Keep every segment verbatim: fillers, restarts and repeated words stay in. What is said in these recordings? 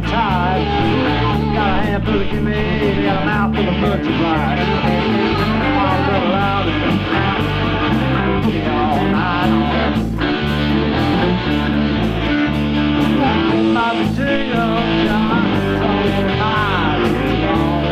tired. Got a handful of gimme, got a mouthful of multiply. I'll go loud and boogie all night long. Might be too young, John, so every night is long.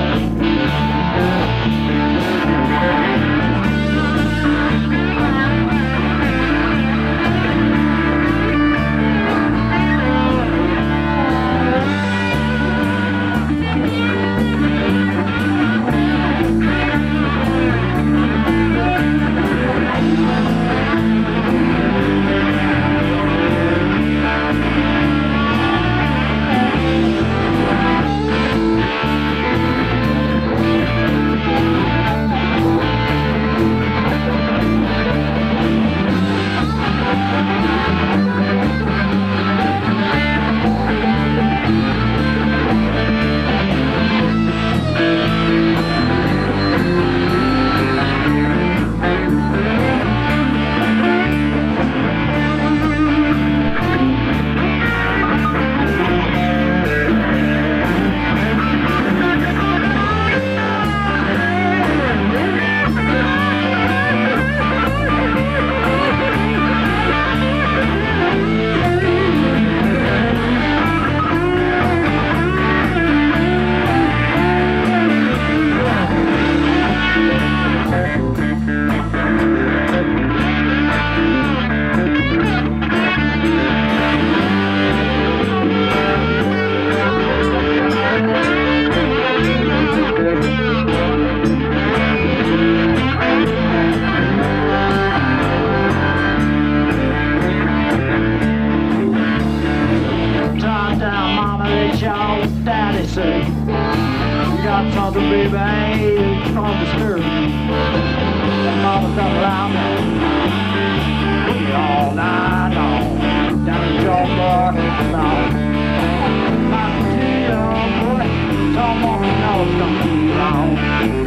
Daddy say, you got something, baby, I ain't gonna disturb you. That mama come around me, boogie all night long, down in Georgia, now. I'm too young, boy, don't want to know it's gonna be long.